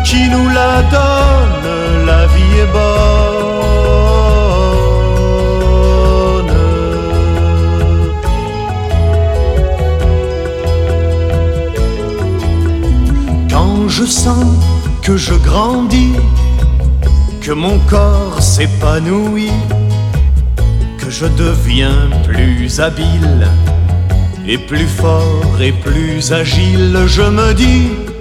qui nous la donne, la vie est bonne. Quand je sens que je grandis, que mon corps s'épanouit, que je deviens plus habile et plus fort et plus agile, je me dis